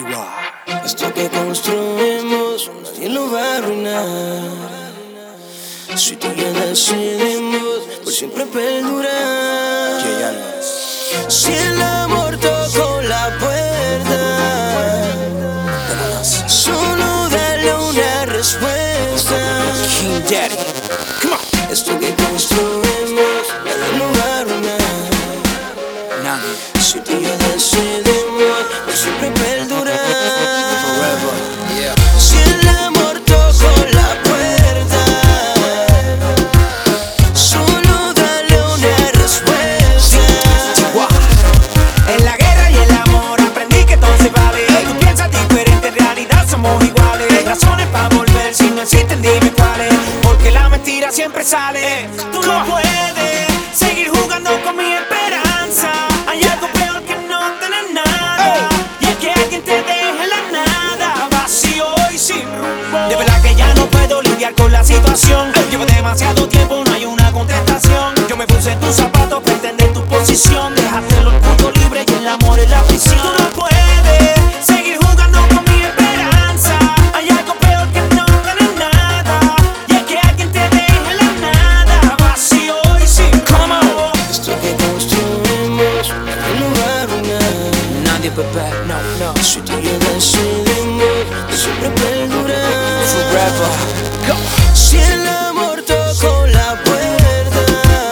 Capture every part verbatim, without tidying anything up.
Esto que construimos nadie lo va a arruinar. Si tú y yo decidimos por siempre perdurar. Si el amor tocó la puerta, solo dale una respuesta. King Daddy, come on. Esto que construimos nadie lo va a arruinar. Nadie. Si tú y yo decidimos por siempre perdurar. Forever, yeah. Si el amor tocó la puerta, solo dale una respuesta. En la guerra y el amor aprendí que todo se vale. Tú piensas diferente, en realidad somos iguales. Razones para volver, si no existen dime cuáles. Porque la mentira siempre sale. Tú no puedes seguir jugando con mi esperanza. Hay algo peor que no tener nada, y es que alguien te deje en la nada, vacío y sin rumbo. De verdad que ya no puedo lidiar con la situación. Llevo demasiado tiempo, no hay una contestación. Yo me puse en tus zapatos para entender tu posición. Dejaste el orgullo libre y el amor en la prisión. Tú no puedes seguir jugando con mi esperanza. Hay algo peor que no tener nada, y es que alguien te deje en la nada, vacío y sin rumbo. Esto que construimos nadie lo va a arruinar. Nadie, bebé, no, no. Si tú y yo decidimos por siempre perdurar. Forever, go. Si el amor tocó la puerta,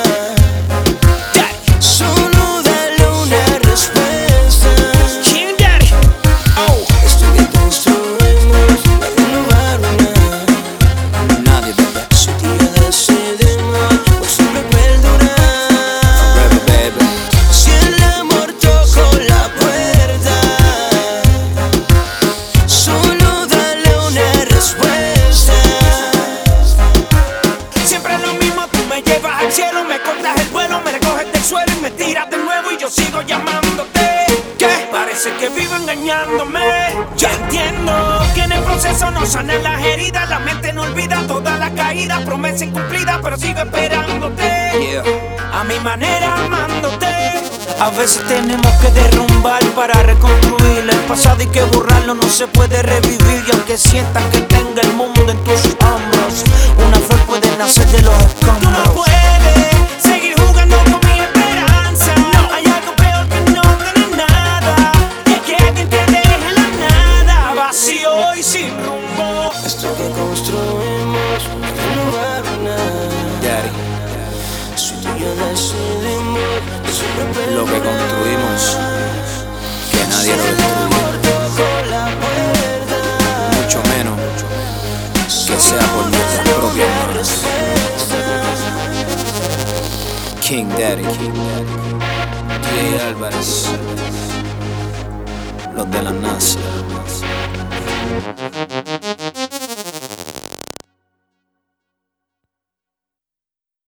solo dale una respuesta. King Daddy, oh. Esto que construimos nadie lo va a arruinar. Nadie, bebé. Si tú y yo decidimos por siempre perdurar. Forever, baby. Si el amor tocó la puerta, solo dale una respuesta. Siempre es lo mismo, tú me llevas al cielo, me cortas el vuelo, me recoges del suelo y me tiras de nuevo y yo sigo llamándote. ¿Qué? Parece que vivo engañándome. Ya entiendo que en el proceso no sanan las heridas, la mente no olvida todas las caídas, promesa incumplida, pero sigo esperándote. Yeah. A mi manera amándote. A veces tenemos que derrumbar para reconstruir el pasado, y que borrarlo no se puede revivir. Y aunque sientas que tenga el mundo en tus hombros, una flor puede nacer de los escombros. Tú no puedes seguir jugando con mi esperanza. No. Hay algo peor que no tener nada, y es que alguien te deje en la nada, vacío y sin rumbo. Esto que construimos nadie lo va a arruinar. Daddy, Si tú y yo decidimos por siempre perdurar. lo que construimos, que nadie lo destruya. Tocó la puerta, Mucho menos que sea por nuestras propias manos. King Daddy, D A Álvarez, los de la NASA.